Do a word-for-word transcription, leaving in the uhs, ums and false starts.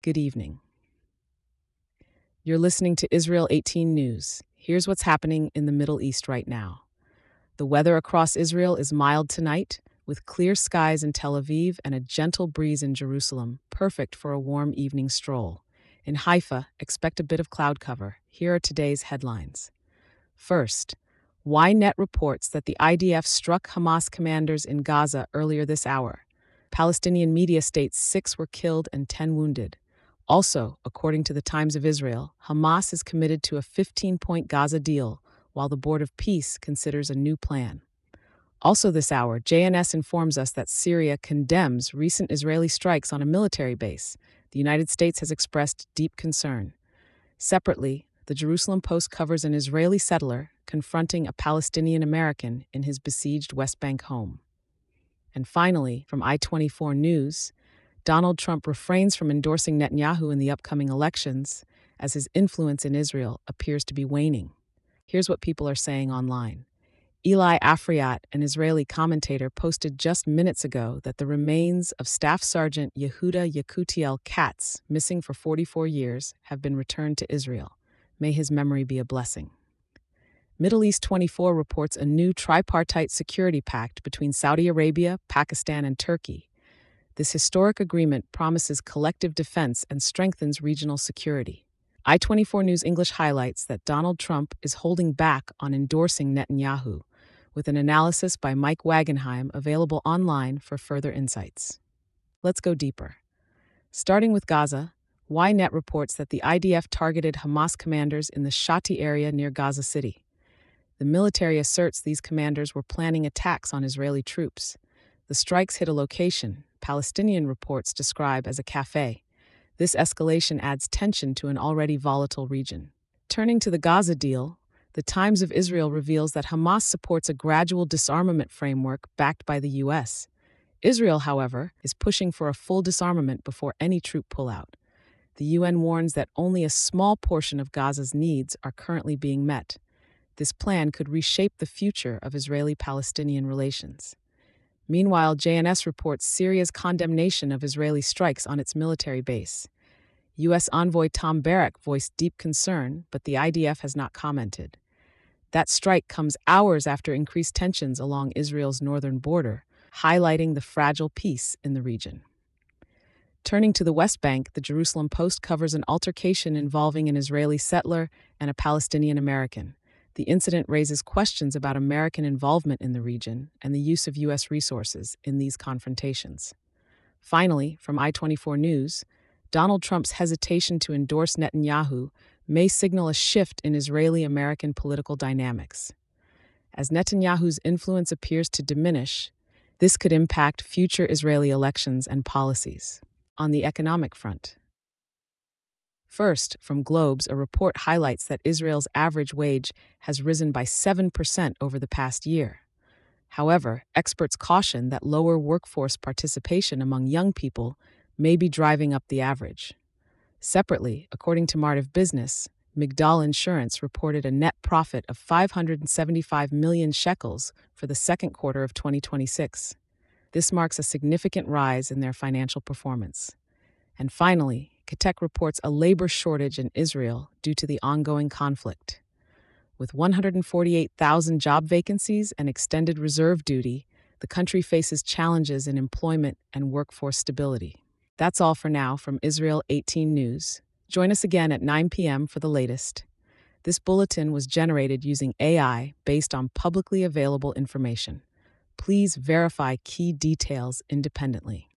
Good evening. You're listening to Israel eighteen News. Here's what's happening in the Middle East right now. The weather across Israel is mild tonight, with clear skies in Tel Aviv and a gentle breeze in Jerusalem, perfect for a warm evening stroll. In Haifa, expect a bit of cloud cover. Here are today's headlines. First, Ynet reports that the I D F struck Hamas commanders in Gaza earlier this hour. Palestinian media states six were killed and ten wounded. Also, according to the Times of Israel, Hamas is committed to a fifteen-point Gaza deal, while the Board of Peace considers a new plan. Also this hour, J N S informs us that Syria condemns recent Israeli strikes on a military base. The United States has expressed deep concern. Separately, the Jerusalem Post covers an Israeli settler confronting a Palestinian American in his besieged West Bank home. And finally, from I twenty-four News, Donald Trump refrains from endorsing Netanyahu in the upcoming elections, as his influence in Israel appears to be waning. Here's what people are saying online. Eli Afriat, an Israeli commentator, posted just minutes ago that the remains of Staff Sergeant Yehuda Yakutiel Katz, missing for forty-four years, have been returned to Israel. May his memory be a blessing. Middle East twenty-four reports a new tripartite security pact between Saudi Arabia, Pakistan, and Turkey. This historic agreement promises collective defense and strengthens regional security. I twenty-four News English highlights that Donald Trump is holding back on endorsing Netanyahu, with an analysis by Mike Wagenheim available online for further insights. Let's go deeper. Starting with Gaza, Ynet reports that the I D F targeted Hamas commanders in the Shati area near Gaza City. The military asserts these commanders were planning attacks on Israeli troops. The strikes hit a location Palestinian reports describe as a cafe. This escalation adds tension to an already volatile region. Turning to the Gaza deal, the Times of Israel reveals that Hamas supports a gradual disarmament framework backed by the U S. Israel, however, is pushing for a full disarmament before any troop pullout. The U N warns that only a small portion of Gaza's needs are currently being met. This plan could reshape the future of Israeli-Palestinian relations. Meanwhile, J N S reports Syria's condemnation of Israeli strikes on its military base. U S envoy Tom Barrack voiced deep concern, but the I D F has not commented. That strike comes hours after increased tensions along Israel's northern border, highlighting the fragile peace in the region. Turning to the West Bank, the Jerusalem Post covers an altercation involving an Israeli settler and a Palestinian American. The incident raises questions about American involvement in the region and the use of U S resources in these confrontations. Finally, from I twenty-four News, Donald Trump's hesitation to endorse Netanyahu may signal a shift in Israeli-American political dynamics. As Netanyahu's influence appears to diminish, this could impact future Israeli elections and policies. On the economic front, first, from Globes, a report highlights that Israel's average wage has risen by seven percent over the past year. However, experts caution that lower workforce participation among young people may be driving up the average. Separately, according to Martiv Business, Migdal Insurance reported a net profit of five hundred seventy-five million shekels for the second quarter of twenty twenty-six. This marks a significant rise in their financial performance. And finally, Katek reports a labor shortage in Israel due to the ongoing conflict. With one hundred forty-eight thousand job vacancies and extended reserve duty, the country faces challenges in employment and workforce stability. That's all for now from Israel eighteen News. Join us again at nine p.m. for the latest. This bulletin was generated using A I based on publicly available information. Please verify key details independently.